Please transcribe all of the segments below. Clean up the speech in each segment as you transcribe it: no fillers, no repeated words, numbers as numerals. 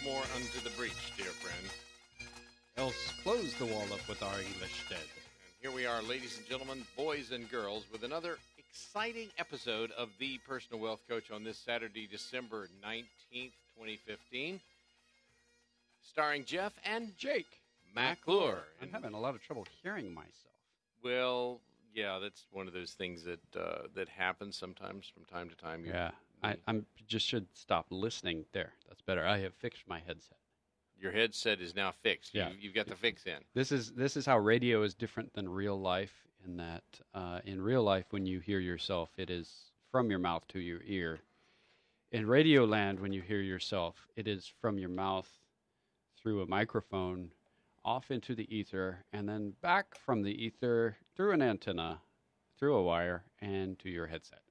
more unto the breach, dear friend. Else close the wall up with our English stead. And here we are, ladies and gentlemen, boys and girls, with another exciting episode of The Personal Wealth Coach on this Saturday, December 19th, 2015. Starring Jeff and Jake McClure. I'm having a lot of trouble hearing myself. Well, yeah, that's one of those things that happens sometimes from time to time. I'm just should stop listening. There, that's better. I have fixed my headset. Your headset is now fixed. Yeah. You've got the fix in. This is how radio is different than real life. In that, in real life, when you hear yourself, it is from your mouth to your ear. In radio land, when you hear yourself, it is from your mouth through a microphone, off into the ether, and then back from the ether through an antenna, through a wire, and to your headset.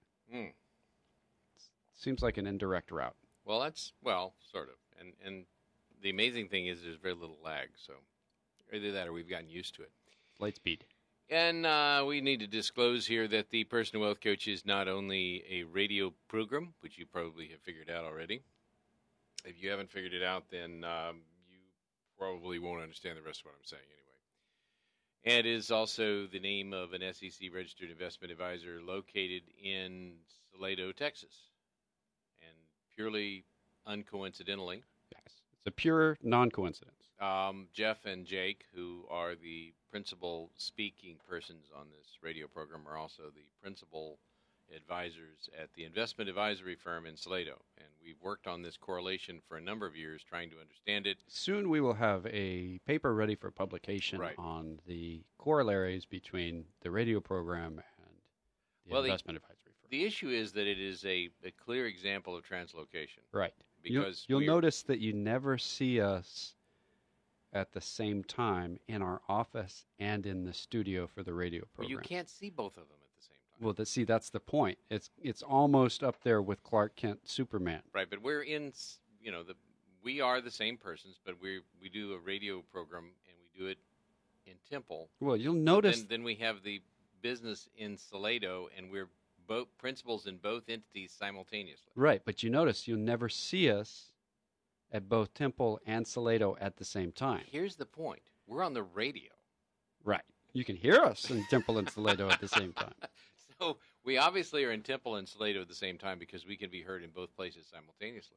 Seems like an indirect route. Well, sort of. And the amazing thing is there's very little lag, so either that or we've gotten used to it. Light speed. And we need to disclose here that the Personal Wealth Coach is not only a radio program, which you probably have figured out already. If you haven't figured it out, then you probably won't understand the rest of what I'm saying anyway. And it is also the name of an SEC-registered investment advisor located in Salado, Texas. And purely uncoincidentally, Yes, it's a pure non-coincidence. Jeff and Jake, who are the principal speaking persons on this radio program, are also the principal advisors at the investment advisory firm in Salado. And we've worked on this correlation for a number of years, trying to understand it. Soon we will have a paper ready for publication on the corollaries between the radio program and the investment advisory firm. The issue is that it is a clear example of translocation. Right. Because you'll notice that you never see us at the same time in our office and in the studio for the radio program. Well, you can't see both of them at the same time. Well, that's the point. It's almost up there with Clark Kent, Superman. Right, but we're in, we are the same persons, but we do a radio program and we do it in Temple. Well, you'll notice. Then we have the business in Salado, and we're both principals in both entities simultaneously. Right, but you notice you'll never see us at both Temple and Salado at the same time. Here's the point. We're on the radio. Right. You can hear us in Temple and Salado at the same time. So we obviously are in Temple and Salado at the same time because we can be heard in both places simultaneously.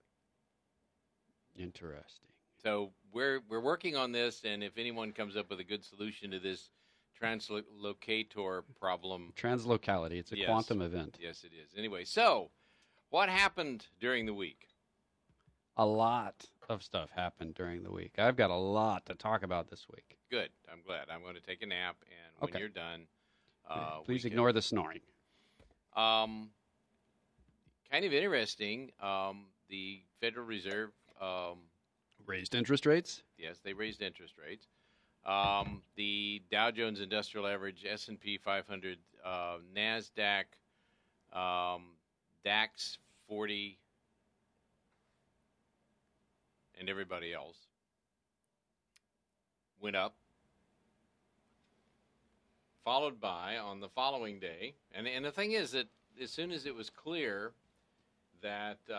Interesting. So we're working on this, and if anyone comes up with a good solution to this translocator problem. Translocality. It's a quantum event. Yes, it is. Anyway, so what happened during the week? A lot of stuff happened during the week. I've got a lot to talk about this week. Good. I'm glad. I'm going to take a nap, and when you're done, please ignore the snoring. Kind of interesting. The Federal Reserve raised interest rates. Yes, they raised interest rates. The Dow Jones Industrial Average, S&P 500, NASDAQ, DAX 40, and everybody else went up, followed by, on the following day, and the thing is that as soon as it was clear that the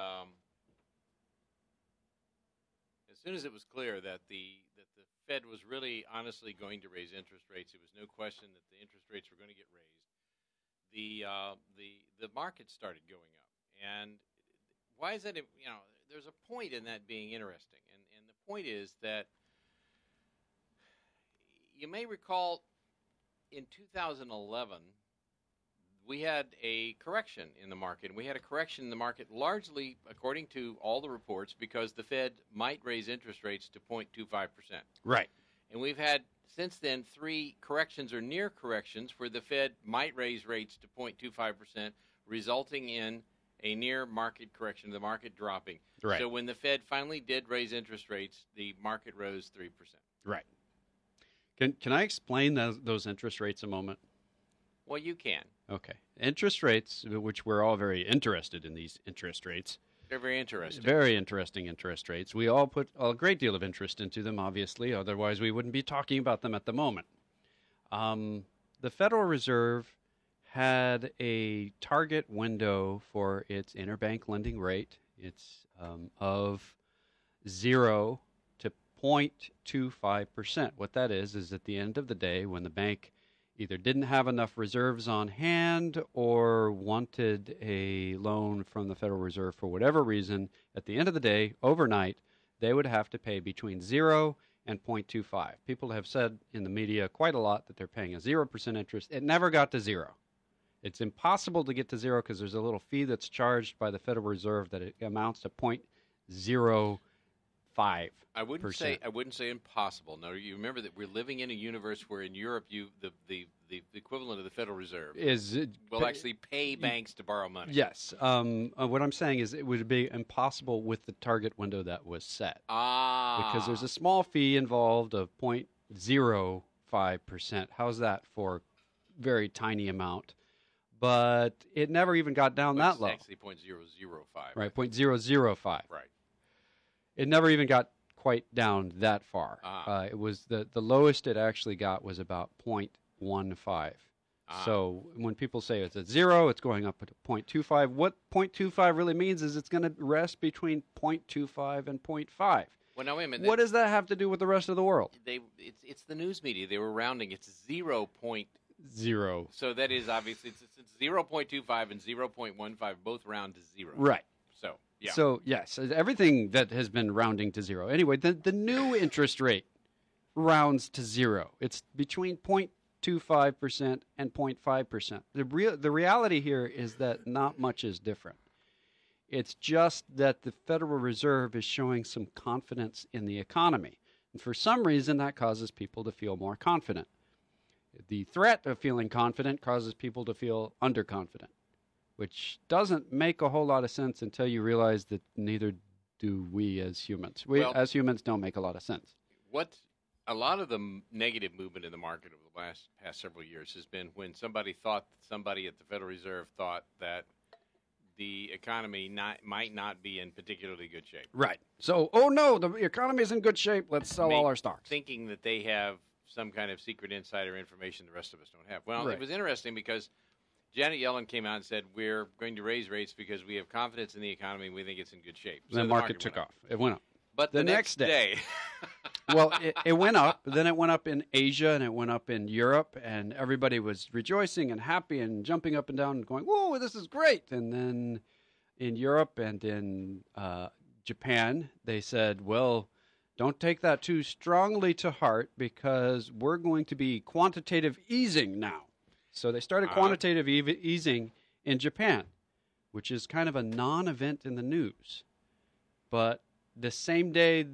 Fed was really honestly going to raise interest rates, there was no question that the interest rates were going to get raised. The market started going up, and why is that? There's a point in that being interesting, and the point is that you may recall in 2011 we had a correction in the market, and we had a correction in the market largely, according to all the reports, because the Fed might raise interest rates to 0.25%. Right. And we've had, since then, 3 corrections or near corrections where the Fed might raise rates to 0.25%, resulting in a near market correction, the market dropping. Right. So when the Fed finally did raise interest rates, the market rose 3%. Right. Can I explain those interest rates a moment? Well, you can. Okay. Interest rates, which we're all very interested in these interest rates. They're very interesting. Very interesting interest rates. We all put a great deal of interest into them, obviously. Otherwise, we wouldn't be talking about them at the moment. The Federal Reserve had a target window for its interbank lending rate. It's of 0 to 0.25%. What that is at the end of the day, when the bank either didn't have enough reserves on hand or wanted a loan from the Federal Reserve for whatever reason, at the end of the day, overnight, they would have to pay between 0 and 0.25. People have said in the media quite a lot that they're paying a 0% interest. It never got to 0. It's impossible to get to 0 because there's a little fee that's charged by the Federal Reserve that it amounts to 0.05%. I wouldn't say impossible. No, you remember that we're living in a universe where in Europe, the equivalent of the Federal Reserve will actually pay banks to borrow money. Yes. What I'm saying is it would be impossible with the target window that was set. Because there's a small fee involved of 0.05%. How's that for a very tiny amount? But it never even got down that low. It's actually 0.005. Right, 0.005. Right. It never even got quite down that far. It was the lowest it actually got was about 0.15. So when people say it's at 0, it's going up to 0.25. What 0.25 really means is it's going to rest between 0.25 and 0.5. Well, now wait a minute. What does that have to do with the rest of the world? It's the news media. They were rounding. It's 0. So that is obviously it's 0.25 and 0.15 both round to 0. Right. So yeah. So yes, everything that has been rounding to 0. Anyway, the new interest rate rounds to 0. It's between 0.25% and 0.5%. The reality here is that not much is different. It's just that the Federal Reserve is showing some confidence in the economy. And for some reason, that causes people to feel more confident. The threat of feeling confident causes people to feel underconfident, which doesn't make a whole lot of sense until you realize that neither do we as humans. As humans don't make a lot of sense. What a lot of the negative movement in the market over the past several years has been when somebody at the Federal Reserve thought that the economy might not be in particularly good shape. Right. So, oh no, the economy is in good shape. Let's sell all our stocks. Thinking that they have some kind of secret insider information the rest of us don't have. Well, Right. It was interesting because Janet Yellen came out and said, we're going to raise rates because we have confidence in the economy and we think it's in good shape. So the market took off. It went up. But the next day. Well, it went up. Then it went up in Asia and it went up in Europe, and everybody was rejoicing and happy and jumping up and down and going, whoa, this is great. And then in Europe and in Japan, they said, well, don't take that too strongly to heart because we're going to be quantitative easing now. So they started quantitative easing in Japan, which is kind of a non-event in the news. But the same day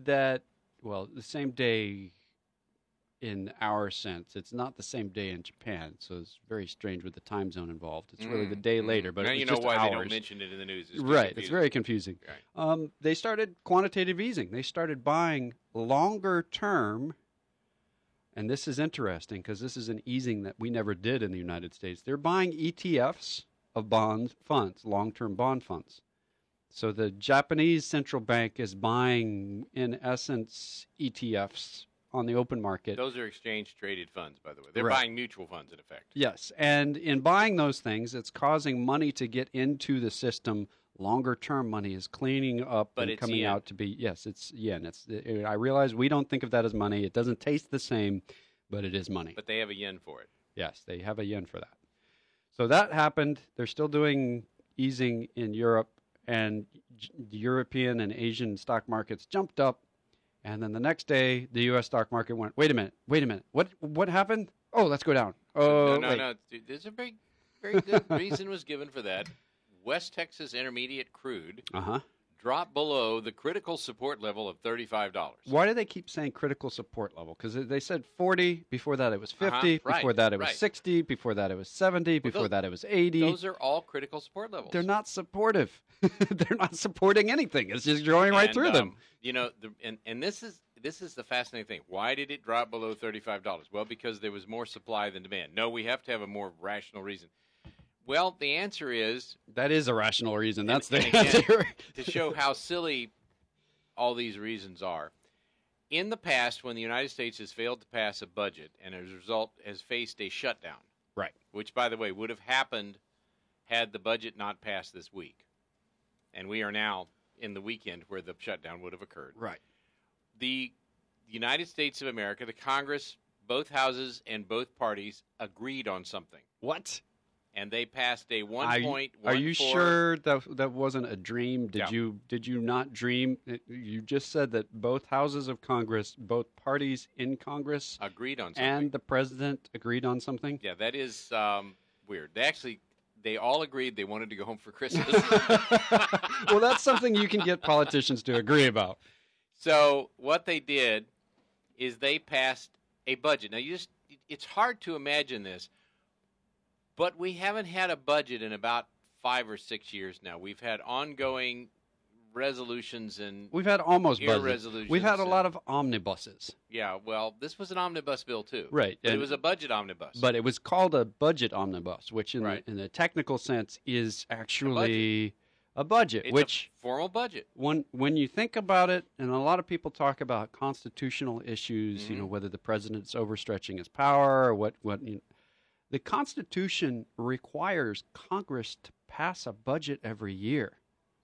in our sense, it's not the same day in Japan, so it's very strange with the time zone involved. It's really the day later, but now it's you know just why hours. they don't mention it in the news. Right, it's very confusing. Right. They started quantitative easing. They started buying longer term, and this is interesting because this is an easing that we never did in the United States. They're buying ETFs of bond funds, long-term bond funds. So the Japanese central bank is buying, in essence, ETFs on the open market. Those are exchange-traded funds, by the way. They're Right. buying mutual funds, in effect. Yes, and in buying those things, it's causing money to get into the system. Longer-term money is cleaning up But and it's coming yen. out to be, yes, it's yen. I realize we don't think of that as money. It doesn't taste the same, but it is money. But they have a yen for it. Yes, they have a yen for that. So that happened. They're still doing easing in Europe, and the European and Asian stock markets jumped up. And then the next day, the U.S. stock market went, wait a minute. What happened? Oh, let's go down. Oh, No. There's a very, very good reason was given for that. West Texas Intermediate crude dropped below the critical support level of $35. Why do they keep saying critical support level? Because they said 40, before that it was 50, before that it was 60, before that it was 70, before that it was 80. Those are all critical support levels. They're not supportive. They're not supporting anything. It's just going right through them. You know, and this is the fascinating thing. Why did it drop below $35? Well, because there was more supply than demand. No, we have to have a more rational reason. Well, the answer is... That is a rational reason. That's the again, answer. To show how silly all these reasons are. In the past, when the United States has failed to pass a budget and as a result has faced a shutdown, Right. which, by the way, would have happened had the budget not passed this week. And we are now in the weekend where the shutdown would have occurred. Right. The United States of America, the Congress, both houses and both parties agreed on something. What? And they passed a 1.14. Are you sure that wasn't a dream? Yeah. Did you not dream? You just said that both houses of Congress, both parties in Congress, agreed on something. and the president agreed on something? Yeah, that is weird. They all agreed they wanted to go home for Christmas. Well, that's something you can get politicians to agree about. So what they did is they passed a budget. Now, it's hard to imagine this, but we haven't had a budget in about 5 or 6 years now. We've had ongoing resolutions and we've had almost budgets. resolutions. We've had a lot of omnibuses. Yeah, well, this was an omnibus bill too. Right. But it was a budget omnibus. But it was called a budget omnibus, which in the technical sense is actually a budget. It's which a formal budget. When you think about it, and a lot of people talk about constitutional issues, Mm-hmm. whether the president's overstretching his power or what the Constitution requires Congress to pass a budget every year.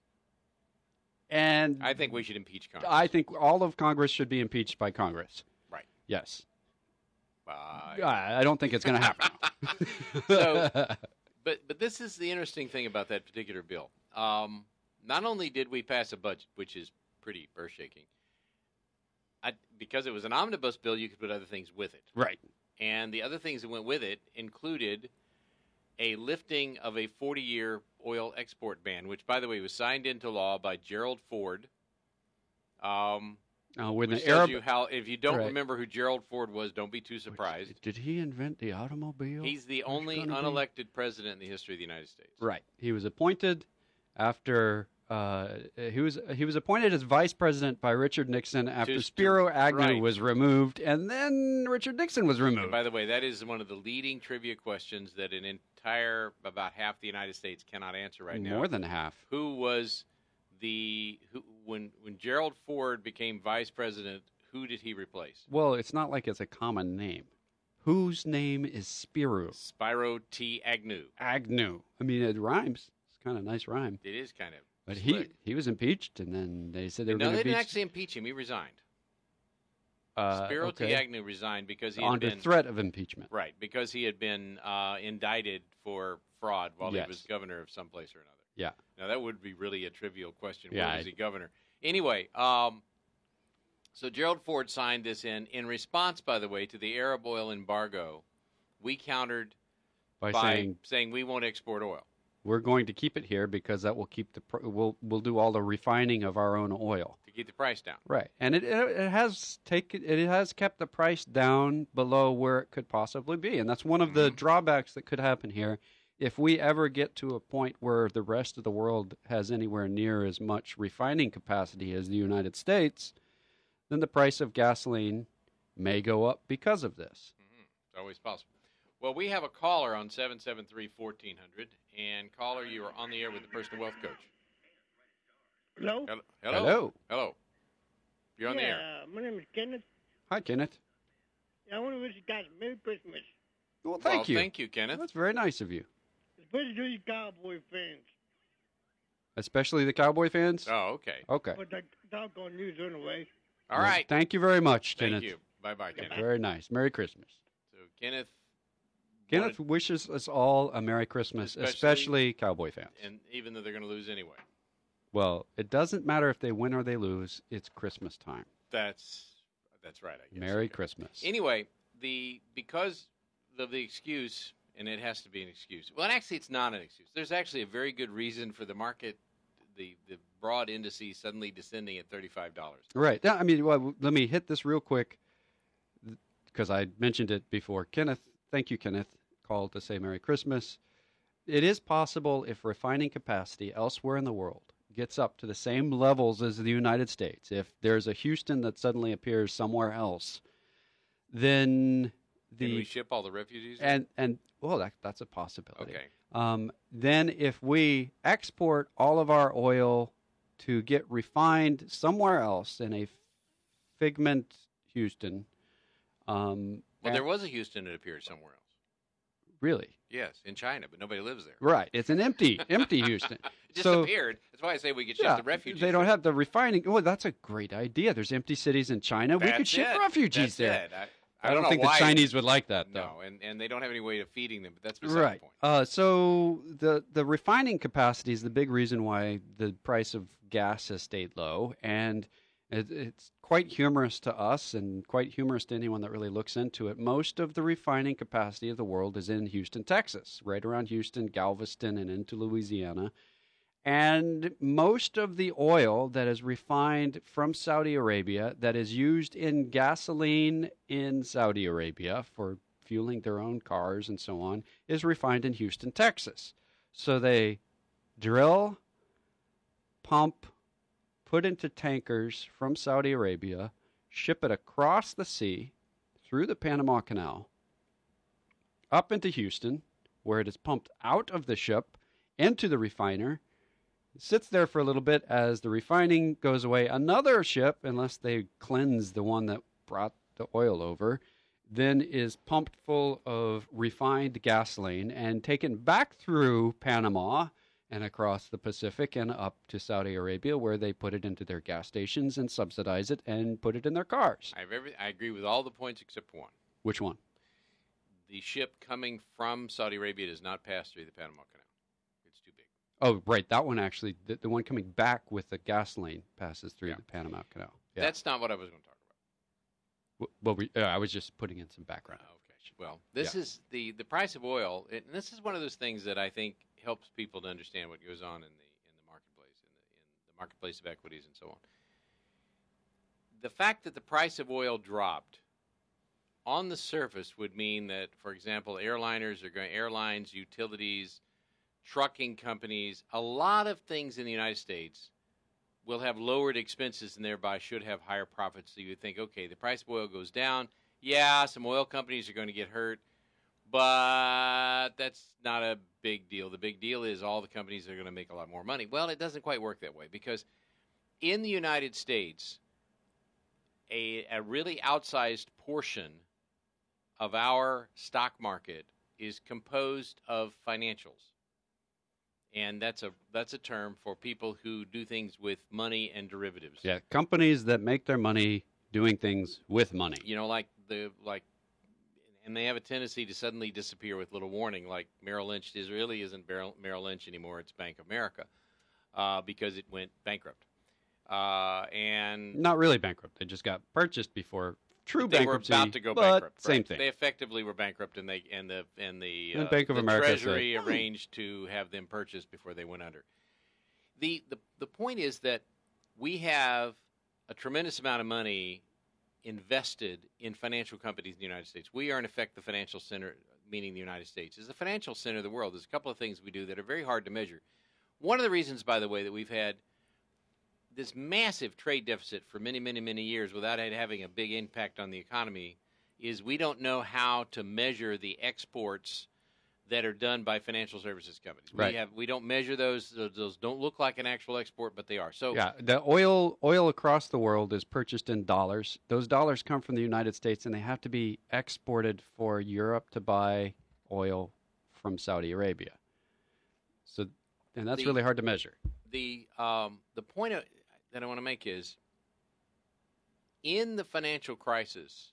And I think we should impeach Congress. I think all of Congress should be impeached by Congress. Right. Yes. Bye. I don't think it's going to happen. So, but this is the interesting thing about that particular bill. Not only did we pass a budget, which is pretty earth-shaking, because it was an omnibus bill, you could put other things with it. Right. And the other things that went with it included a lifting of a 40-year oil export ban, which, by the way, was signed into law by With Gerald Ford. the Which Arab, tells you how, if you don't Right. remember who Gerald Ford was, don't be too surprised. Did he invent the automobile? He's the There's only gonna be- unelected president in the history of the United States. Right. He was appointed after he was appointed as vice president by Richard Nixon after Spiro Agnew right. was removed, and then Richard Nixon was removed. And by the way, that is one of the leading trivia questions that about half the United States cannot answer right now. More than half. Who was when Gerald Ford became vice president, who did he replace? Well, it's not like it's a common name. Whose name is Spiro? Spiro T. Agnew. Agnew. I mean, it rhymes. It's kind of a nice rhyme. It is kind of But slick. he was impeached, and then they said they were No, going they to didn't impeach. actually impeach him. He resigned. Spiro T. Okay. Agnew resigned because he Under had been threat of impeachment. right because he had been indicted for fraud while he Yes. was governor of some place or another. Yeah. Now that would be really a trivial question. Yeah, Where was he governor? Anyway, so Gerald Ford signed this in response, by the way, to the Arab oil embargo. We countered By by saying we won't export oil. we're going to keep it here because that will keep we'll do all the refining of our own oil. To keep the price down. Right, and it has kept the price down below where it could possibly be, and that's one of the drawbacks that could happen here. If we ever get to a point where the rest of the world has anywhere near as much refining capacity as the United States, then the price of gasoline may go up because of this. It's always possible. Well, we have a caller on 773-1400, and caller, you are on the air with the Personal Wealth Coach. Hello? Hello. Hello. Hello. You're on the air. My name is Kenneth. Hi, Kenneth. I want to wish you guys a Merry Christmas. Well, thank you. Thank you, Kenneth. That's very nice of you. Especially to you Cowboy fans. Especially the Cowboy fans? Oh, okay. Okay. But the doggone news anyway. All right. Thank you very much, Thank Kenneth. you. Bye-bye, Kenneth. Very nice. Merry Christmas. So, Kenneth, Kenneth wishes us all a Merry Christmas, especially Cowboy fans. and even though they're going to lose anyway. Well, it doesn't matter if they win or they lose. It's Christmas time. That's right, I guess. Merry Christmas. Anyway, because of the excuse, and it has to be an excuse. Well, actually, it's not an excuse. There's actually a very good reason for the market, the broad indices suddenly descending at $35. Right. Now, I mean, well, let me hit this real quick because I mentioned it before. Kenneth, thank you, Kenneth, called to say Merry Christmas. It is possible if refining capacity elsewhere in the world gets up to the same levels as the United States, if there's a Houston that suddenly appears somewhere else, then Can we ship all the refugees? and well, that's a possibility. Okay. Then if we export all of our oil to get refined somewhere else in a Figment Houston, Well, there was a Houston that appeared somewhere else. Really? Yes, in China, but nobody lives there. Right. It's an empty Houston. It So, disappeared. That's why I say we could ship the refugees. they don't there. have the refining. Oh, that's a great idea. There's empty cities in China. We could ship refugees That's there. It. I don't know think why the Chinese would like that, though. No, and they don't have any way of feeding them, but that's beside Right. the point. So the refining capacity is the big reason why the price of gas has stayed low, and it's quite humorous to us and quite humorous to anyone that really looks into it. Most of the refining capacity of the world is in Houston, Texas, right around Houston, Galveston, and into Louisiana. And most of the oil that is refined from Saudi Arabia, that is used in gasoline in Saudi Arabia for fueling their own cars and so on, is refined in Houston, Texas. So they drill, pump, put into tankers from Saudi Arabia, ship it across the sea, through the Panama Canal, up into Houston, where it is pumped out of the ship into the refiner. It sits there for a little bit as the refining goes away. Another ship, unless they cleanse the one that brought the oil over, then is pumped full of refined gasoline and taken back through Panama and across the Pacific and up to Saudi Arabia, where they put it into their gas stations and subsidize it and put it in their cars. I agree with all the points except one. Which one? The ship coming from Saudi Arabia does not pass through the Panama Canal. It's too big. Oh, right. That one actually, the one coming back with the gasoline passes through Yeah. the Panama Canal. Yeah. That's not what I was going to talk about. Well, I was just putting in some background. Okay. Well, this is the price of oil, and this is one of those things that I think helps people to understand what goes on in the marketplace, in the marketplace of equities and so on. The fact that the price of oil dropped on the surface would mean that, for example, airlines, utilities, trucking companies, a lot of things in the United States will have lowered expenses and thereby should have higher profits. So you would think, okay, the price of oil goes down. Yeah, some oil companies are going to get hurt, but that's not a big deal. The big deal is all the companies are going to make a lot more money. Well, it doesn't quite work that way because in the United States, a really outsized portion of our stock market is composed of financials. And that's a term for people who do things with money and derivatives. Yeah, companies that make their money doing things with money. You know, and they have a tendency to suddenly disappear with little warning. Like Merrill Lynch really isn't Merrill Lynch anymore; it's Bank of America because it went bankrupt. And not really bankrupt; they just got purchased before bankruptcy. They were about to go bankrupt. Same right? thing. They effectively were bankrupt, and the Bank of America Treasury arranged to have them purchased before they went under. The point is that we have a tremendous amount of money invested in financial companies in the United States. We are, in effect, the financial center, meaning the United States, is the financial center of the world. There's a couple of things we do that are very hard to measure. One of the reasons, by the way, that we've had this massive trade deficit for many, many, many years without it having a big impact on the economy is we don't know how to measure the exports that are done by financial services companies. Right. We don't measure those. Those don't look like an actual export, but they are. So yeah, the oil across the world is purchased in dollars. Those dollars come from the United States, and they have to be exported for Europe to buy oil from Saudi Arabia. So, and that's really hard to measure. The point that I want to make is, in the financial crisis,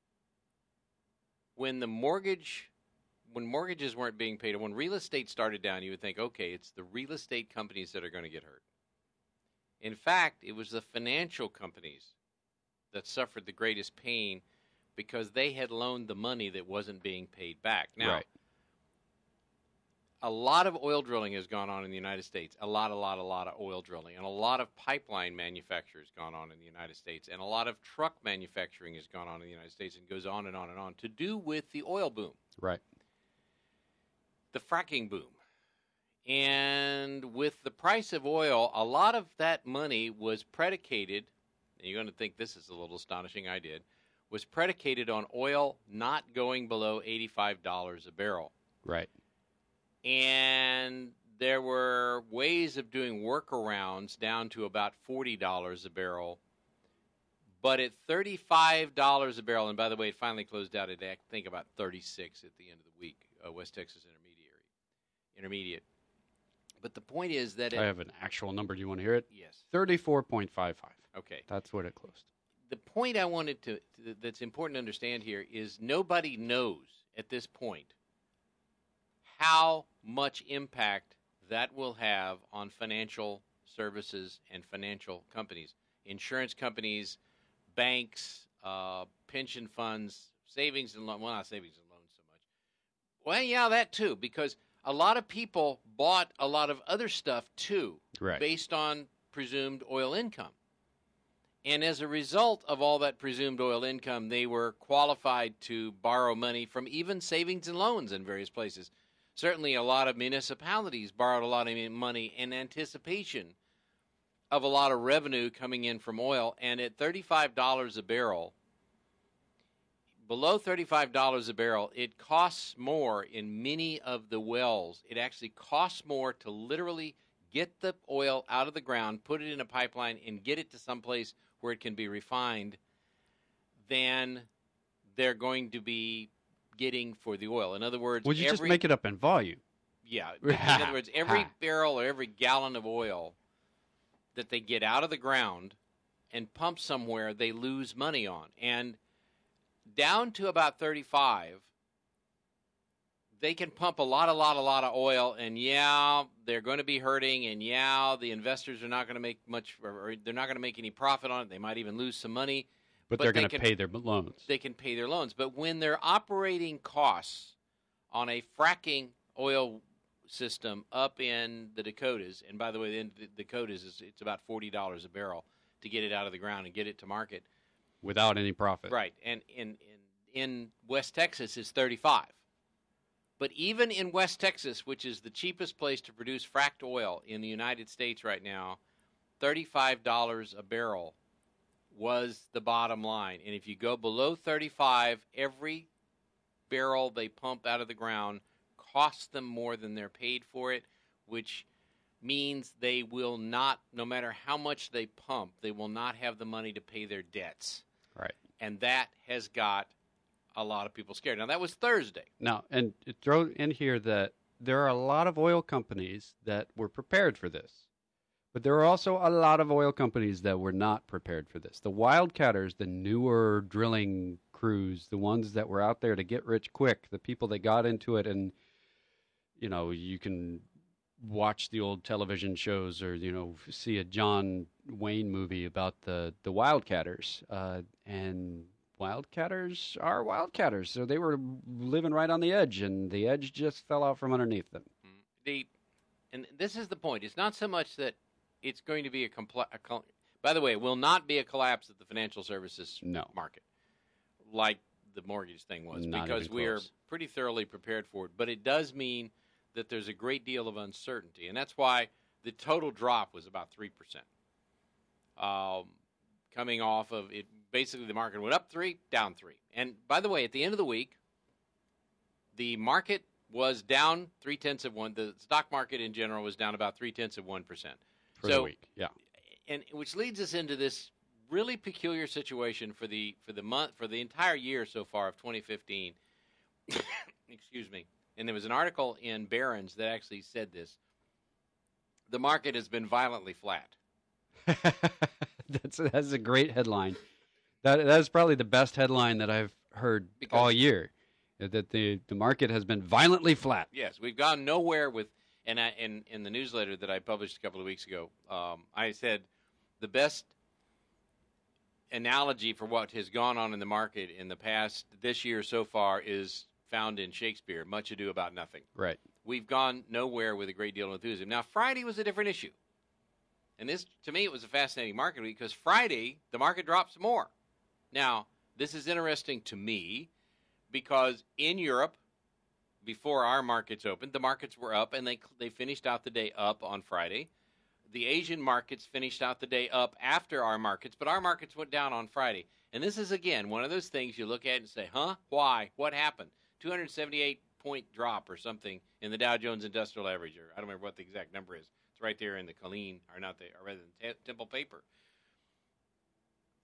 when mortgages weren't being paid, when real estate started down, you would think, okay, it's the real estate companies that are going to get hurt. In fact, it was the financial companies that suffered the greatest pain because they had loaned the money that wasn't being paid back. Now, right. A lot of oil drilling has gone on in the United States, a lot of oil drilling, and a lot of pipeline manufacture has gone on in the United States, and a lot of truck manufacturing has gone on in the United States, and goes on and on and on, to do with the oil boom. Right. The fracking boom. And with the price of oil, a lot of that money was predicated, and you're going to think this is a little astonishing, I did, was predicated on oil not going below $85 a barrel. Right. And there were ways of doing workarounds down to about $40 a barrel. But at $35 a barrel, and by the way, it finally closed out at, I think, about 36 at the end of the week, West Texas Intermediate. But the point is that I have an actual number. Do you want to hear it? Yes. 34.55. Okay. That's what it closed. The point I wanted that's important to understand here is nobody knows at this point how much impact that will have on financial services and financial companies, insurance companies, banks, pension funds, savings and loans. Well, not savings and loans so much. Well, yeah, that too, because a lot of people bought a lot of other stuff too, Right. based on presumed oil income. And as a result of all that presumed oil income, they were qualified to borrow money from even savings and loans in various places. Certainly a lot of municipalities borrowed a lot of money in anticipation of a lot of revenue coming in from oil. And at $35 a barrel, below $35 a barrel, it costs more in many of the wells. It actually costs more to literally get the oil out of the ground, put it in a pipeline, and get it to someplace where it can be refined than they're going to be getting for the oil. In other words, Would you just make it up in volume? Yeah. In other words, every barrel or every gallon of oil that they get out of the ground and pump somewhere, they lose money on. And down to about 35, they can pump a lot of oil, and yeah, they're going to be hurting, and yeah, the investors are not going to make much, or they're not going to make any profit on it. They might even lose some money. But they're going to pay their loans. They can pay their loans. But when their operating costs on a fracking oil system up in the Dakotas, and by the way, in the Dakotas, it's about $40 a barrel to get it out of the ground and get it to market. Without any profit. Right. And in West Texas, it's 35. But even in West Texas, which is the cheapest place to produce fracked oil in the United States right now, $35 a barrel was the bottom line. And if you go below 35, every barrel they pump out of the ground costs them more than they're paid for it, which means they will not, no matter how much they pump, they will not have the money to pay their debts. Right. And that has got a lot of people scared. Now, that was Thursday. Now, and throw in here that there are a lot of oil companies that were prepared for this. But there are also a lot of oil companies that were not prepared for this. The wildcatters, the newer drilling crews, the ones that were out there to get rich quick, the people that got into it, and, you know, you can watch the old television shows or, you know, see a John Wayne movie about the wildcatters. And wildcatters are wildcatters. So they were living right on the edge, and the edge just fell out from underneath them. And this is the point. It's not so much that it's going to be by the way, it will not be a collapse of the financial services market like the mortgage thing was, because we are pretty thoroughly prepared for it. But it does mean that there's a great deal of uncertainty, and that's why the total drop was about 3%. Coming off of it, basically the market went up 3, down 3. And by the way, at the end of the week, the market was down 0.3%. The stock market in general was down about 0.3%. For the week, yeah. And which leads us into this really peculiar situation for the entire year so far of 2015. Excuse me. And there was an article in Barron's that actually said this. The market has been violently flat. That's a great headline. That is probably the best headline that I've heard all year. That the market has been violently flat. Yes, we've gone nowhere with. And in the newsletter that I published a couple of weeks ago, I said the best analogy for what has gone on in the market in the past this year so far is found in Shakespeare, Much Ado About Nothing. Right. We've gone nowhere with a great deal of enthusiasm. Now, Friday was a different issue. And this, to me, it was a fascinating market week because Friday, the market drops more. Now, this is interesting to me because in Europe, before our markets opened, the markets were up, and they finished out the day up on Friday. The Asian markets finished out the day up after our markets, but our markets went down on Friday. And this is, again, one of those things you look at and say, huh? Why? What happened? 278-point drop or something in the Dow Jones Industrial Average. Or I don't remember what the exact number is. It's right there in the Colleen, or not the, or rather than Temple paper.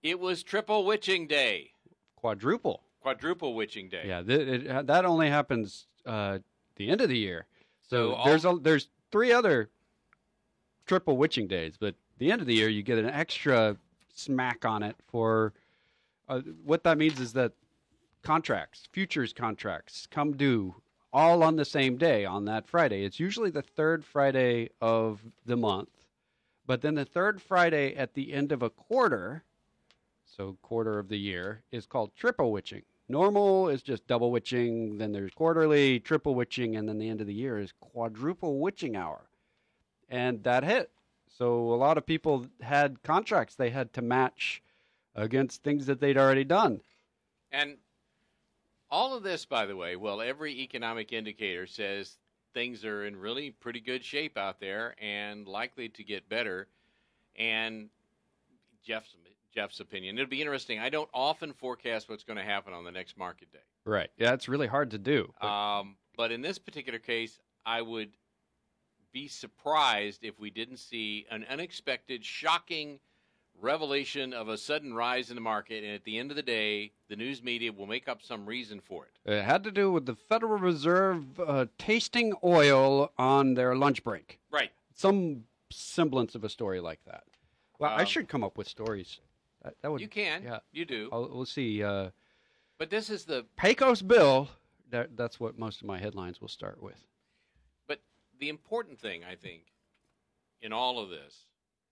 It was Triple Witching Day. Quadruple Witching Day. Yeah, that only happens the end of the year. So So there's 3 other triple witching days, but the end of the year you get an extra smack on it for what that means is that futures contracts come due all on the same day on that Friday. It's usually the 3rd Friday of the month, but then the 3rd Friday at the end of a quarter, so quarter of the year, is called triple witching. Normal is just double witching, then there's quarterly, triple witching, and then the end of the year is quadruple witching hour. And that hit. So a lot of people had contracts they had to match against things that they'd already done. And all of this, by the way, well, every economic indicator says things are in really pretty good shape out there and likely to get better. And Jeff's opinion, it'll be interesting. I don't often forecast what's going to happen on the next market day. Right. Yeah, it's really hard to do. But in this particular case, I would be surprised if we didn't see an unexpected, shocking revelation of a sudden rise in the market, and at the end of the day, the news media will make up some reason for it. It had to do with the Federal Reserve tasting oil on their lunch break. Right. Some semblance of a story like that. Well, I should come up with stories. That would. You can. Yeah. You do. We'll see. But this is the Pecos Bill. That's what most of my headlines will start with. But the important thing, I think, in all of this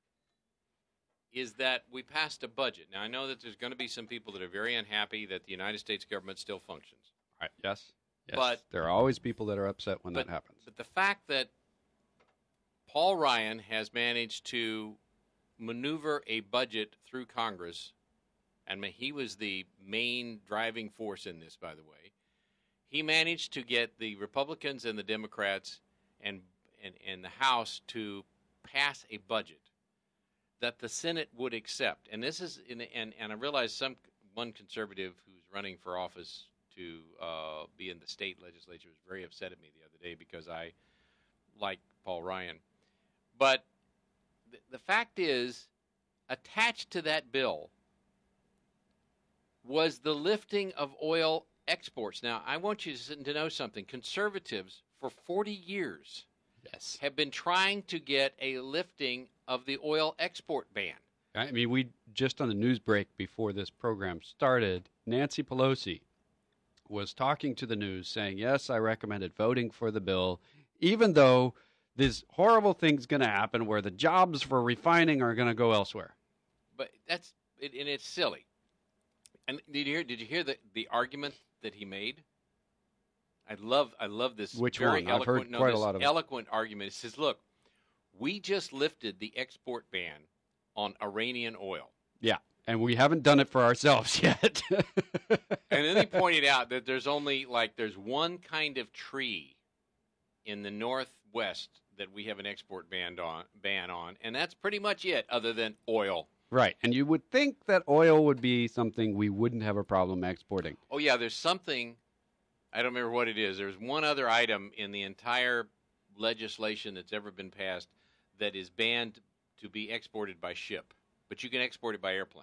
is that we passed a budget. Now, I know that there's going to be some people that are very unhappy that the United States government still functions. Right. Yes. But there are always people that are upset when that happens. But the fact that Paul Ryan has managed to maneuver a budget through Congress, and he was the main driving force in this, by the way. He managed to get the Republicans and the Democrats and the House to pass a budget that the Senate would accept. And this is and I realize one conservative who's running for office to be in the state legislature was very upset at me the other day because I like Paul Ryan. But the fact is, attached to that bill was the lifting of oil exports. Now, I want you to know something. Conservatives, for 40 years, have been trying to get a lifting of the oil export ban. I mean, we just on the news break before this program started, Nancy Pelosi was talking to the news saying, yes, I recommended voting for the bill, even though this horrible thing's going to happen where the jobs for refining are going to go elsewhere. But that's it, and it's silly. And did you hear the argument that he made? I love this. Which very one? I've heard quite a lot of it. Eloquent argument. It says, look, we just lifted the export ban on Iranian oil. Yeah, and we haven't done it for ourselves yet. And then he pointed out that there's one kind of tree in the Northwest that we have an export ban on, and that's pretty much it, other than oil. Right, and you would think that oil would be something we wouldn't have a problem exporting. Oh, yeah, there's something, I don't remember what it is. There's one other item in the entire legislation that's ever been passed that is banned to be exported by ship, but you can export it by airplane.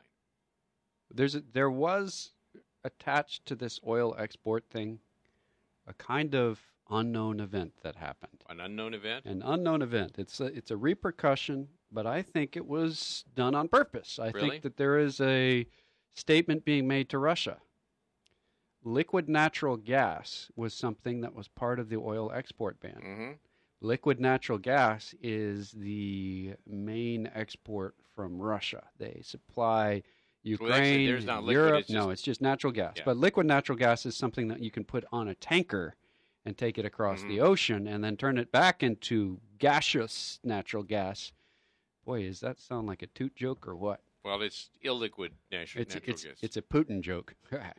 There was attached to this oil export thing a kind of unknown event that happened. An unknown event? An unknown event. It's a repercussion, but I think it was done on purpose. I think that there is a statement being made to Russia. Liquid natural gas was something that was part of the oil export ban. Mm-hmm. Liquid natural gas is the main export from Russia. They supply Ukraine, there's not liquid, Europe. No, it's just natural gas. Yeah. But liquid natural gas is something that you can put on a tanker and take it across the ocean and then turn it back into gaseous natural gas. Boy, does that sound like a toot joke or what? Well, it's illiquid natural gas. It's a Putin joke.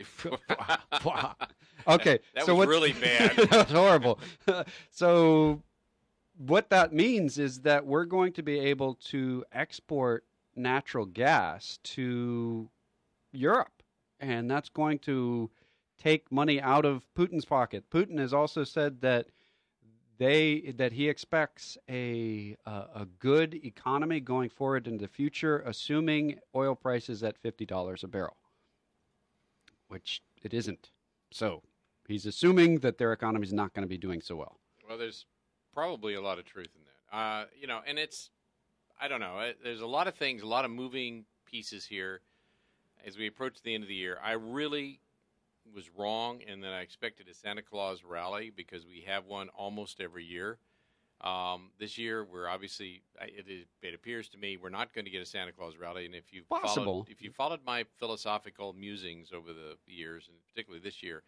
Okay. That was really bad. That was horrible. So what that means is that we're going to be able to export natural gas to Europe, and that's going to take money out of Putin's pocket. Putin has also said that that he expects a good economy going forward into the future, assuming oil prices at $50 a barrel, which it isn't. So he's assuming that their economy is not going to be doing so well. Well, there's probably a lot of truth in that. And it's, I don't know. There's a lot of things, a lot of moving pieces here as we approach the end of the year. I really was wrong in that I expected a Santa Claus rally because we have one almost every year. This year, we're obviously, it appears to me, we're not going to get a Santa Claus rally. And if you followed my philosophical musings over the years, and particularly this year,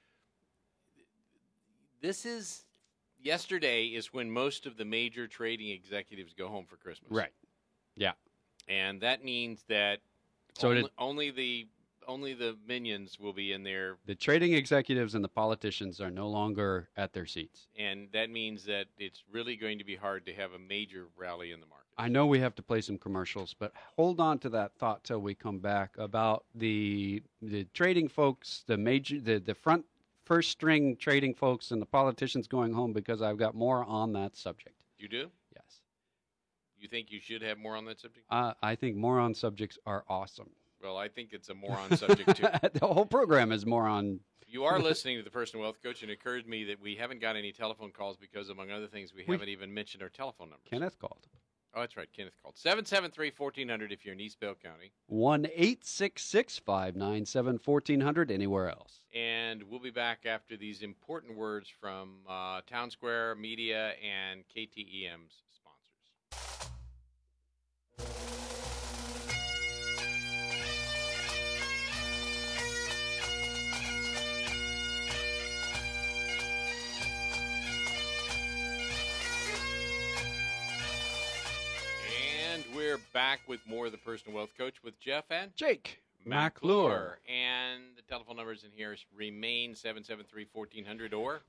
yesterday is when most of the major trading executives go home for Christmas. Right. Yeah. And that means that only the minions will be in there. The trading executives and the politicians are no longer at their seats. And that means that it's really going to be hard to have a major rally in the market. I know we have to play some commercials, but hold on to that thought till we come back about the trading folks, the first string trading folks and the politicians going home, because I've got more on that subject. You do? Yes. You think you should have more on that subject? I think moron subjects are awesome. Well, I think it's a moron subject, too. The whole program is moron. You are listening to the Personal Wealth Coach, and it occurred to me that we haven't got any telephone calls because, among other things, we haven't even mentioned our telephone numbers. Kenneth called. Oh, that's right. Kenneth called. 773-1400 if you're in East Bell County. 1-866-597-1400 anywhere else. And we'll be back after these important words from Town Square Media and KTEM's sponsors. We're back with more of the Personal Wealth Coach with Jeff and Jake McClure. And the telephone numbers in here remain 773-1400 or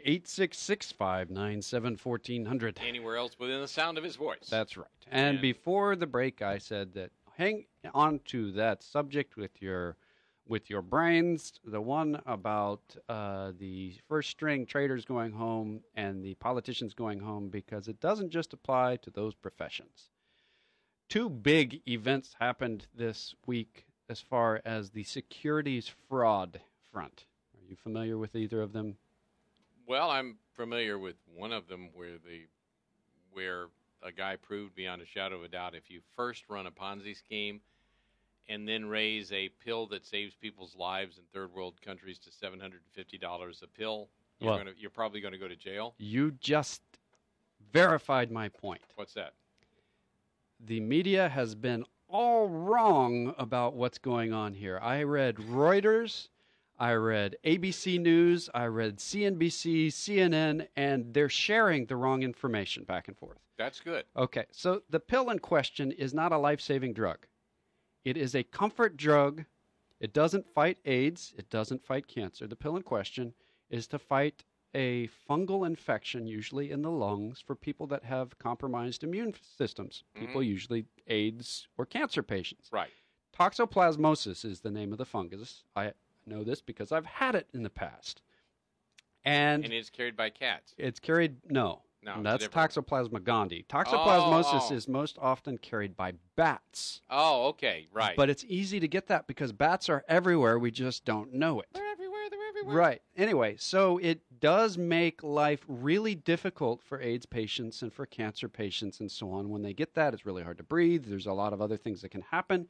1-866-597-1400. Anywhere else within the sound of his voice. That's right. And before the break, I said that hang on to that subject with your brains, the one about the first string traders going home and the politicians going home, because it doesn't just apply to those professions. Two big events happened this week as far as the securities fraud front. Are you familiar with either of them? Well, I'm familiar with one of them where a guy proved beyond a shadow of a doubt if you first run a Ponzi scheme and then raise a pill that saves people's lives in third world countries to $750 a pill, you're probably going to go to jail. You just verified my point. What's that? The media has been all wrong about what's going on here. I read Reuters, I read ABC News, I read CNBC, CNN, and they're sharing the wrong information back and forth. That's good. Okay, so the pill in question is not a life-saving drug. It is a comfort drug. It doesn't fight AIDS. It doesn't fight cancer. The pill in question is to fight a fungal infection, usually in the lungs, for people that have compromised immune systems. People usually AIDS or cancer patients. Right. Toxoplasmosis is the name of the fungus. I know this because I've had it in the past. And it's carried by cats. It's carried, no. No, that's Toxoplasma gondii. Toxoplasmosis is most often carried by bats. Oh, okay, right. But it's easy to get that because bats are everywhere. We just don't know it. They're everywhere. Right. Anyway, so it does make life really difficult for AIDS patients and for cancer patients and so on. When they get that, it's really hard to breathe. There's a lot of other things that can happen.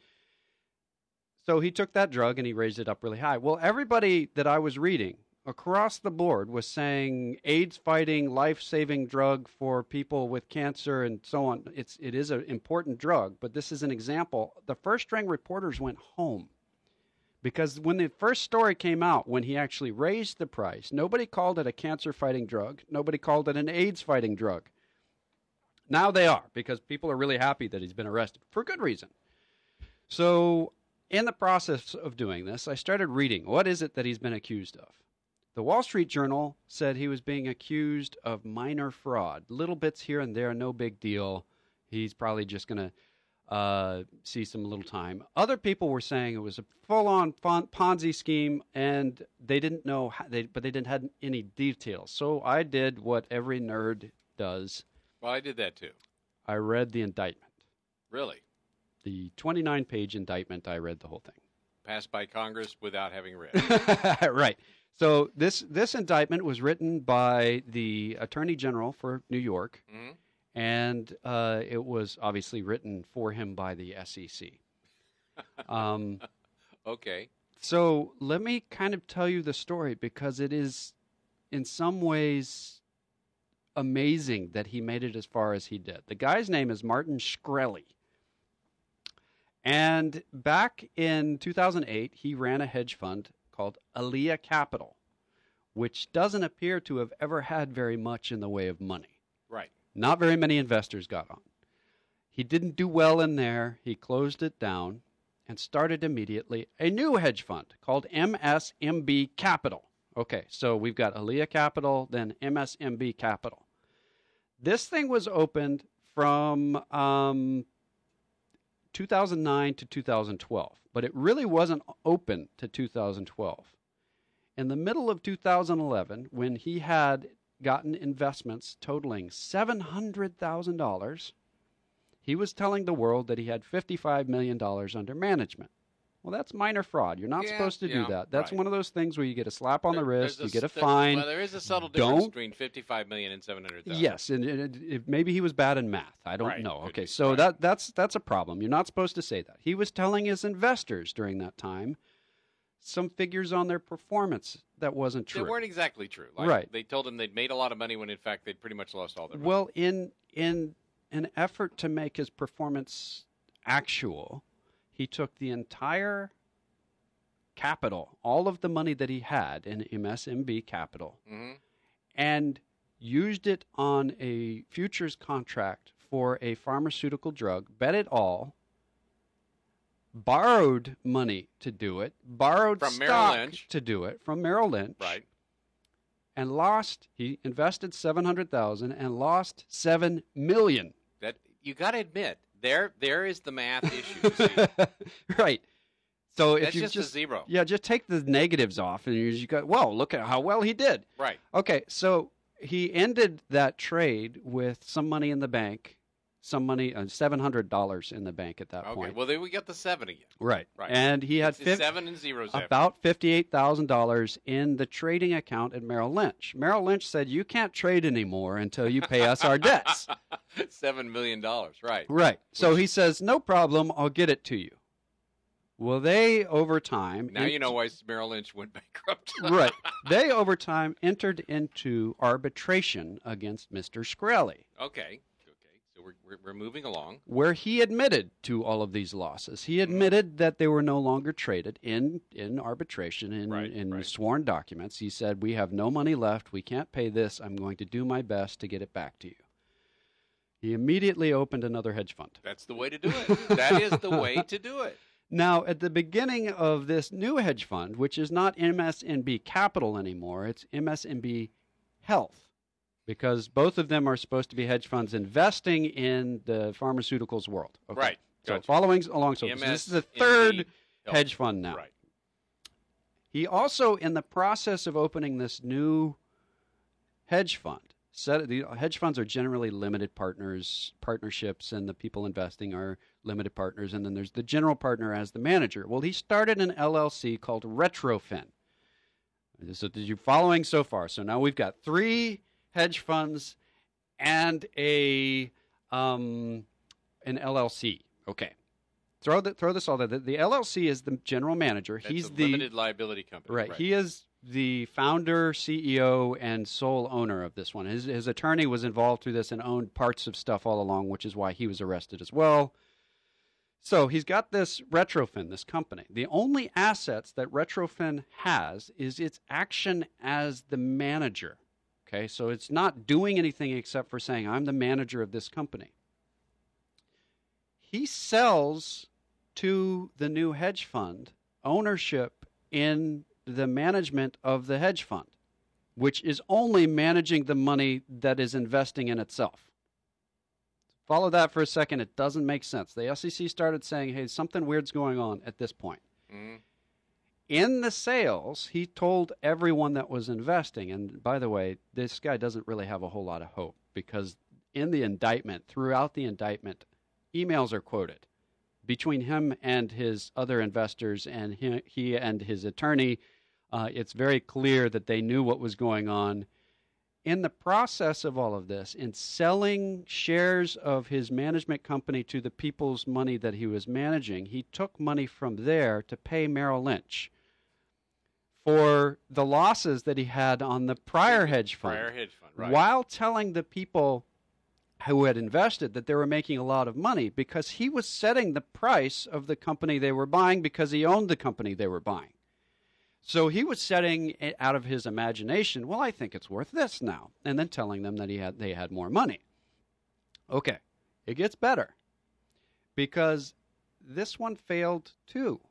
So he took that drug and he raised it up really high. Well, everybody that I was reading across the board was saying AIDS-fighting, life-saving drug for people with cancer and so on. It is an important drug, but this is an example. The first-string reporters went home because when the first story came out, when he actually raised the price, nobody called it a cancer-fighting drug. Nobody called it an AIDS-fighting drug. Now they are, because people are really happy that he's been arrested for good reason. So in the process of doing this, I started reading, what is it that he's been accused of? The Wall Street Journal said he was being accused of minor fraud. Little bits here and there, no big deal. He's probably just going to see some little time. Other people were saying it was a full-on Ponzi scheme, and they didn't know, but they didn't have any details. So I did what every nerd does. Well, I did that too. I read the indictment. Really? The 29-page indictment, I read the whole thing. Passed by Congress without having read. Right. So this indictment was written by the Attorney General for New York, Mm-hmm. and it was obviously written for him by the SEC. Okay. So let me kind of tell you the story, because it is, in some ways, amazing that he made it as far as he did. The guy's name is Martin Shkreli. And back in 2008, he ran a hedge fund called Aliyah Capital, which doesn't appear to have ever had very much in the way of money. Right. Not very many investors got on. He didn't do well in there. He closed it down and started immediately a new hedge fund called MSMB Capital. Okay, so we've got Aliyah Capital, then MSMB Capital. This thing was opened from 2009 to 2012, but it really wasn't open to 2012. In the middle of 2011, when he had gotten investments totaling $700,000, he was telling the world that he had $55 million under management. Well, that's minor fraud. You're not supposed to do that. That's right. one of those things where you get a slap on the wrist, you get a fine. Well, there is a subtle difference between $55 million and $700,000. Yes, and maybe he was bad in math. I don't know. Okay, so that's a problem. You're not supposed to say that. He was telling his investors during that time some figures on their performance that wasn't true. They weren't exactly true. Right. They told him they'd made a lot of money when, in fact, they'd pretty much lost all their money. Well, in an effort to make his performance actual, he took the entire capital, all of the money that he had in MSMB Capital, mm-hmm. and used it on a futures contract for a pharmaceutical drug, bet it all, borrowed money to do it, borrowed from stock Merrill Lynch to do it from Merrill Lynch, right? And lost. He invested $700,000 and lost $7 million. That you got to admit, there is the math issue. See? Right. So that's if you just a zero. Yeah, just take the negatives off, and you go, well, look at how well he did. Right. Okay, so he ended that trade with some money in the bank, some money, $700 in the bank at that point. Okay, well, then we got the 7 again. Right. And he had it's 7 and zeros about $58,000 in the trading account at Merrill Lynch. Merrill Lynch said, you can't trade anymore until you pay us our debts. $7 million, right. Right. So he says, no problem, I'll get it to you. Well, they, over time... Now you know why Merrill Lynch went bankrupt. Right. They, over time, entered into arbitration against Mr. Shkreli. Okay. So we're moving along. Where he admitted to all of these losses. He admitted that they were no longer traded in arbitration, in sworn documents. He said, we have no money left. We can't pay this. I'm going to do my best to get it back to you. He immediately opened another hedge fund. That's the way to do it. That is the way to do it. Now, at the beginning of this new hedge fund, which is not MSMB Capital anymore, it's MSMB Health, because both of them are supposed to be hedge funds investing in the pharmaceuticals world. Okay. Right. Gotcha. So following along, so this is the third hedge fund now. Right. He also, in the process of opening this new hedge fund, the hedge funds are generally limited partnerships, and the people investing are limited partners, and then there's the general partner as the manager. Well, he started an LLC called Retrofin. So you're following so far. So now we've got 3 hedge funds and an LLC. Okay. Throw this all there. The LLC is the general manager. That's He's a the limited liability company. Right. He is the founder, CEO, and sole owner of this one. His attorney was involved through this and owned parts of stuff all along, which is why he was arrested as well. So he's got this Retrofin, this company. The only assets that Retrofin has is its action as the manager. Okay, so it's not doing anything except for saying, I'm the manager of this company. He sells to the new hedge fund ownership in the management of the hedge fund, which is only managing the money that is investing in itself. Follow that for a second. It doesn't make sense. The SEC started saying, hey, something weird's going on at this point. Mm-hmm. In the sales, he told everyone that was investing, and by the way, this guy doesn't really have a whole lot of hope, because in the indictment, throughout the indictment, emails are quoted between him and his other investors and he and his attorney. It's very clear that they knew what was going on. In the process of all of this, in selling shares of his management company to the people's money that he was managing, he took money from there to pay Merrill Lynch for the losses that he had on the prior hedge fund. Right. While telling the people who had invested that they were making a lot of money, because he was setting the price of the company they were buying because he owned the company they were buying. So he was setting it out of his imagination, well, I think it's worth this now, and then telling them that they had more money. Okay, it gets better, because this one failed too.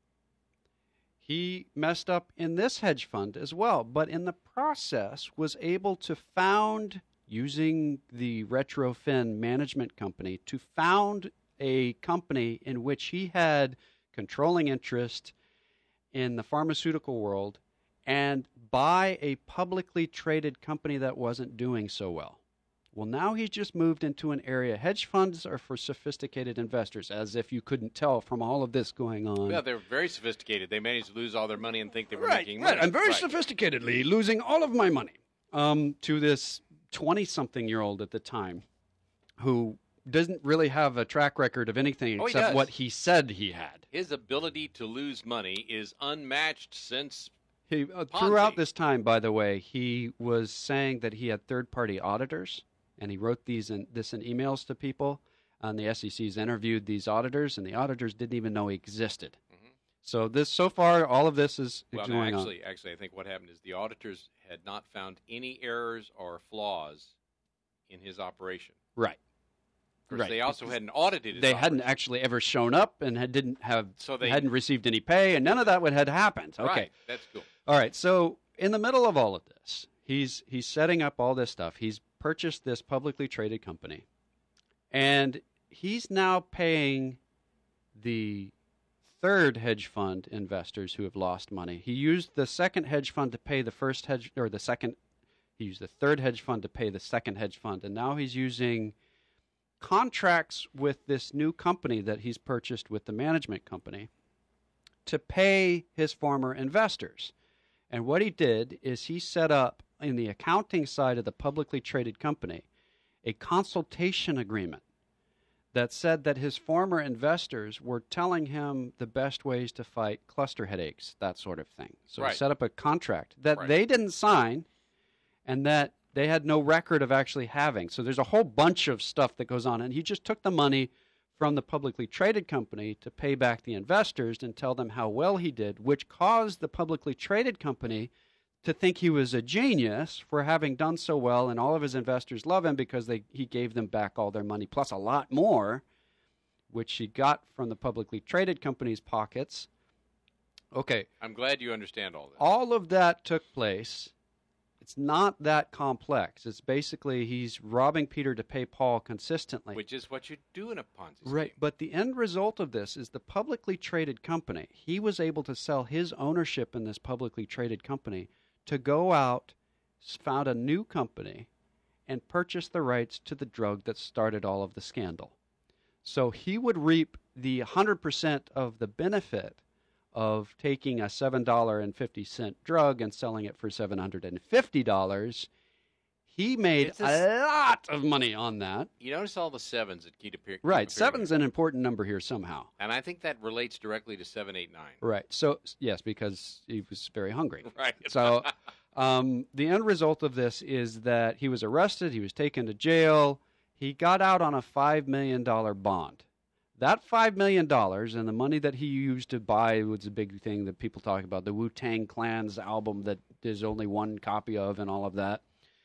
He messed up in this hedge fund as well, but in the process was able to found, using the Retrofin management company, to found a company in which he had controlling interest in the pharmaceutical world and buy a publicly traded company that wasn't doing so well. Well, now he's just moved into an area. Hedge funds are for sophisticated investors, as if you couldn't tell from all of this going on. Yeah, they're very sophisticated. They managed to lose all their money and think they were making money. Right, I'm very sophisticatedly losing all of my money to this 20-something-year-old at the time who doesn't really have a track record of anything except what he said he had. His ability to lose money is unmatched since throughout this time, by the way, he was saying that he had third-party auditors, and he wrote this in emails to people, and the SEC's interviewed these auditors, and the auditors didn't even know he existed. Mm-hmm. So far, all of this is going on. Actually, I think what happened is the auditors had not found any errors or flaws in his operation. Right. Right. They also hadn't audited his They operation. hadn't actually ever shown up and hadn't received any pay, and none of that had happened. Okay. Right. That's cool. All right, so in the middle of all of this, he's setting up all this stuff. He's purchased this publicly traded company, and he's now paying the third hedge fund investors who have lost money. He used the second hedge fund to pay the first hedge, or the second. He used the third hedge fund to pay the second hedge fund, and now he's using contracts with this new company that he's purchased with the management company to pay his former investors. And what he did is he set up, in the accounting side of the publicly traded company, a consultation agreement that said that his former investors were telling him the best ways to fight cluster headaches, that sort of thing. So he set up a contract that they didn't sign and that they had no record of actually having. So there's a whole bunch of stuff that goes on, and he just took the money from the publicly traded company to pay back the investors and tell them how well he did, which caused the publicly traded company to think he was a genius for having done so well, and all of his investors love him because he gave them back all their money, plus a lot more, which he got from the publicly traded company's pockets. Okay. I'm glad you understand all this. All of that took place. It's not that complex. It's basically he's robbing Peter to pay Paul consistently. Which is what you do in a Ponzi scheme. Right, but the end result of this is the publicly traded company. He was able to sell his ownership in this publicly traded company to go out, found a new company, and purchase the rights to the drug that started all of the scandal. So he would reap the 100% of the benefit of taking a $7.50 drug and selling it for $750. He made a lot of money on that. You notice all the sevens that keep appearing. Right, seven's an important number here somehow. And I think that relates directly to 789. Right, so yes, because he was very hungry. Right. So the end result of this is that he was arrested, he was taken to jail, he got out on a $5 million bond. That $5 million and the money that he used to buy was a big thing that people talk about, the Wu-Tang Clan's album that there's only one copy of and all of that.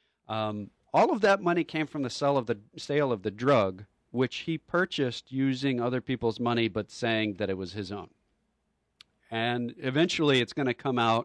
All of that money came from the sale of the drug, which he purchased using other people's money but saying that it was his own. And eventually it's going to come out.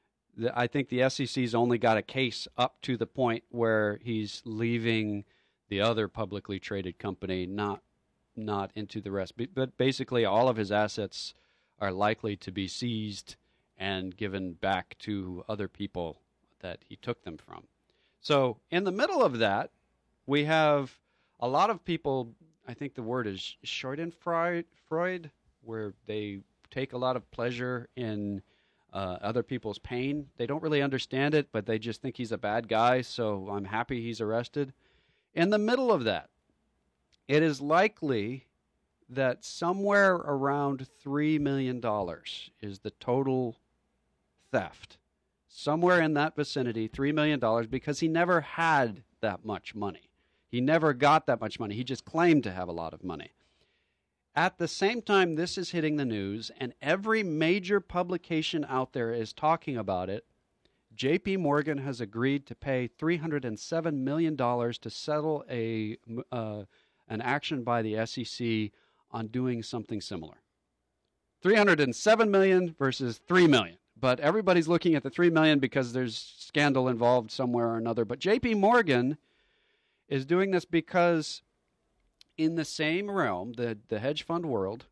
I think the SEC's only got a case up to the point where he's leaving the other publicly traded company, not into the rest. But basically, all of his assets are likely to be seized and given back to other people that he took them from. So in the middle of that, we have a lot of people, I think the word is Schadenfreude, where they take a lot of pleasure in other people's pain. They don't really understand it, but they just think he's a bad guy, so I'm happy he's arrested. In the middle of that, it is likely that somewhere around $3 million is the total theft. Somewhere in that vicinity, $3 million, because he never had that much money. He never got that much money. He just claimed to have a lot of money. At the same time this is hitting the news, and every major publication out there is talking about it, J.P. Morgan has agreed to pay $307 million to settle an action by the SEC on doing something similar. $307 million versus $3 million. But everybody's looking at the $3 million because there's scandal involved somewhere or another. But J.P. Morgan is doing this because in the same realm, the hedge fund world,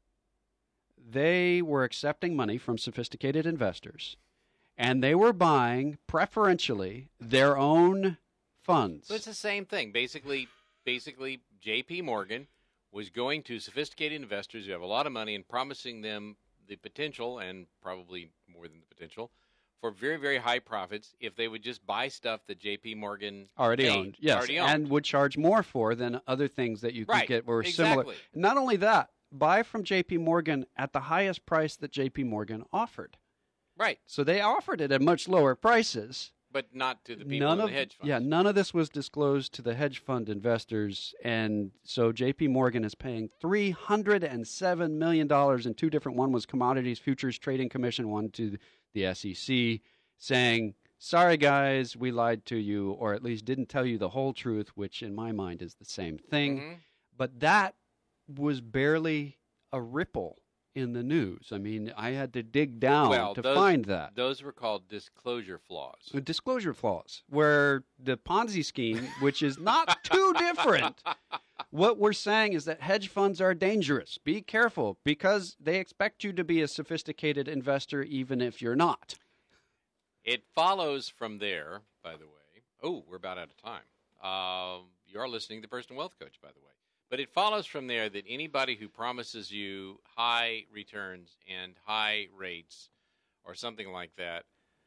they were accepting money from sophisticated investors, and they were buying preferentially their own funds. So it's the same thing. Basically, J.P. Morgan was going to sophisticated investors who have a lot of money and promising them the potential, and probably more than the potential, for very, very high profits if they would just buy stuff that J.P. Morgan already owned, and would charge more for than other things that you could get were similar. Not only that, buy from J.P. Morgan at the highest price that J.P. Morgan offered. Right. So they offered it at much lower prices. But not to the people in the hedge funds. Yeah, none of this was disclosed to the hedge fund investors, and so J.P. Morgan is paying $307 million in two different. One was Commodities Futures Trading Commission, one to the SEC, saying, sorry guys, we lied to you, or at least didn't tell you the whole truth, which in my mind is the same thing. Mm-hmm. But that was barely a ripple in the news. I mean, I had to dig down to find that. Those were called disclosure flaws. Disclosure flaws, where the Ponzi scheme, which is not too different, what we're saying is that hedge funds are dangerous. Be careful, because they expect you to be a sophisticated investor even if you're not. It follows from there, by the way. Oh, we're about out of time. You are listening to the Personal Wealth Coach, by the way. But it follows from there that anybody who promises you high returns and high rates or something like that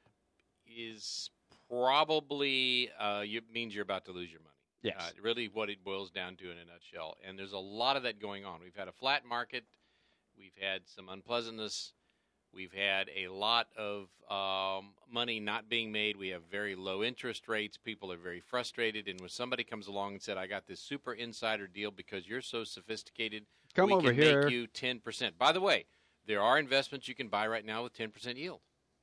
is probably means you're about to lose your money. Yes. Really what it boils down to in a nutshell. And there's a lot of that going on. We've had a flat market. We've had some unpleasantness. We've had a lot of money not being made. We have very low interest rates. People are very frustrated. And when somebody comes along and said, I got this super insider deal because you're so sophisticated, we can make you 10%. By the way, there are investments you can buy right now with 10% yield.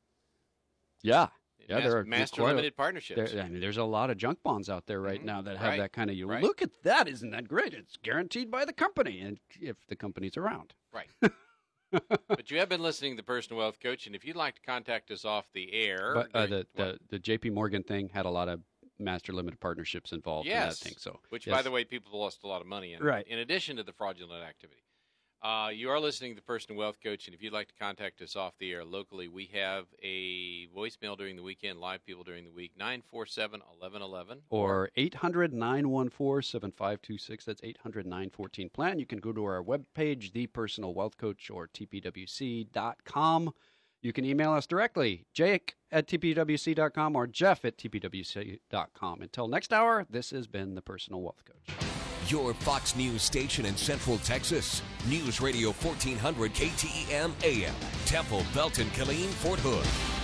Yeah. There are master limited partnerships. There's a lot of junk bonds out there right now that have that kind of yield. Right. Look at that. Isn't that great? It's guaranteed by the company, and if the company's around. Right. But you have been listening to the Personal Wealth Coach, and if you'd like to contact us off the air. But the J.P. Morgan thing had a lot of master limited partnerships involved in that thing. So, which, by the way, people lost a lot of money in. Right. In addition to the fraudulent activity. You are listening to the Personal Wealth Coach, and if you'd like to contact us off the air locally, we have a voicemail during the weekend, live people during the week, 947-1111. Or 800-914-7526. That's 800-914-PLAN. You can go to our webpage, The Personal Wealth Coach, or tpwc.com. You can email us directly, jake@tpwc.com or jeff@tpwc.com. Until next hour, this has been the Personal Wealth Coach. Your Fox News station in Central Texas. News Radio 1400 KTEM AM. Temple, Belton, Killeen, Fort Hood.